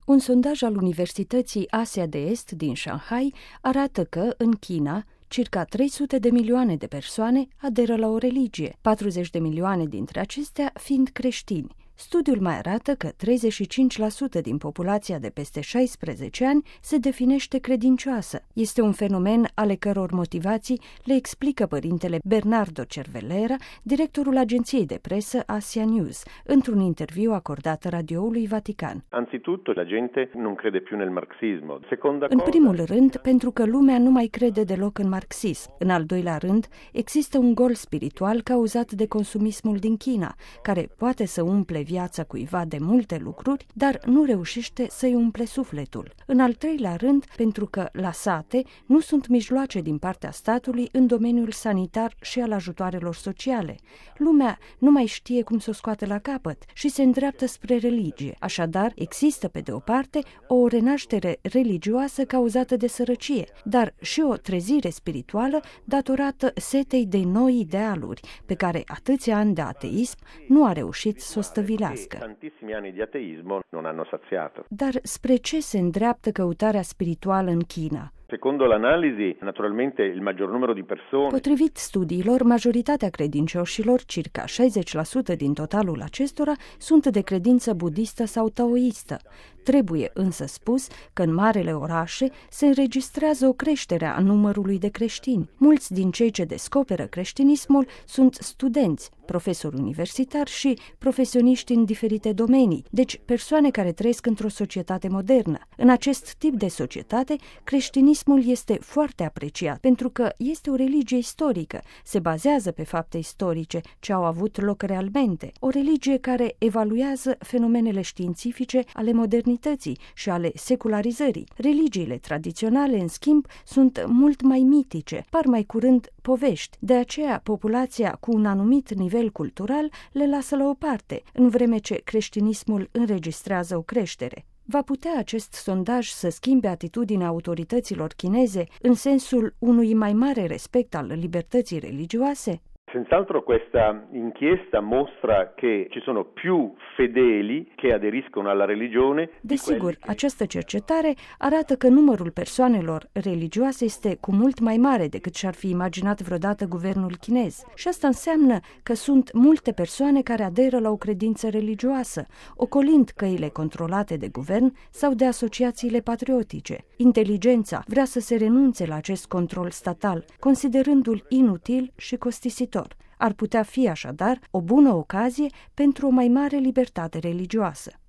Un sondaj al Universității Asia de Est din Shanghai arată că, în China, circa 300 de milioane de persoane aderă la o religie, 40 de milioane dintre acestea fiind creștini. Studiul mai arată că 35% din populația de peste 16 ani se definește credincioasă. Este un fenomen ale căror motivații le explică părintele Bernardo Cervelera, directorul agenției de presă Asia News, într-un interviu acordat radioului Vatican. Anzitutto, la gente non crede più nel marxismo. În primul rând, pentru că lumea nu mai crede deloc în marxism. În al doilea rând, există un gol spiritual cauzat de consumismul din China, care poate să umple viața cuiva de multe lucruri, dar nu reușește să-i umple sufletul. În al treilea rând, pentru că la sate nu sunt mijloace din partea statului în domeniul sanitar și al ajutoarelor sociale. Lumea nu mai știe cum să o scoată la capăt și se îndreaptă spre religie. Așadar, există pe de o parte o renaștere religioasă cauzată de sărăcie, dar și o trezire spirituală datorată setei de noi idealuri, pe care atâția ani de ateism nu a reușit să o stăvilească. Tantissimi anni di ateismo non hanno saziato. Dar spre ce se îndreaptă căutarea spirituală în China? Secondo l'analisi, naturalmente il maggior numero di persone. Potrivit studiilor, majoritatea credincioșilor, circa 60% din totalul acestora, sunt de credință budistă sau taoistă. Trebuie însă spus că în marele orașe se înregistrează o creștere a numărului de creștini. Mulți din cei ce descoperă creștinismul sunt studenți, profesori universitari și profesioniști în diferite domenii, deci persoane care trăiesc într-o societate modernă. În acest tip de societate, creștinismul este foarte apreciat pentru că este o religie istorică, se bazează pe fapte istorice ce au avut loc realmente, o religie care evaluează fenomenele științifice ale modernității și ale secularizării. Religiile tradiționale, în schimb, sunt mult mai mitice, par mai curând povești. De aceea, populația cu un anumit nivel cultural le lasă la o parte, în vreme ce creștinismul înregistrează o creștere. Va putea acest sondaj să schimbe atitudinea autorităților chineze în sensul unui mai mare respect al libertății religioase? Senz'altro questa inchiesta mostra che ci sono più fedeli che aderiscono alla religione. Desigur, această cercetare arată că numărul persoanelor religioase este cu mult mai mare decât și-ar fi imaginat vreodată guvernul chinez. Și asta înseamnă că sunt multe persoane care aderă la o credință religioasă, ocolind căile controlate de guvern sau de asociațiile patriotice. Inteligența vrea să se renunțe la acest control statal, considerându-l inutil și costisitor. Ar putea fi așadar o bună ocazie pentru o mai mare libertate religioasă.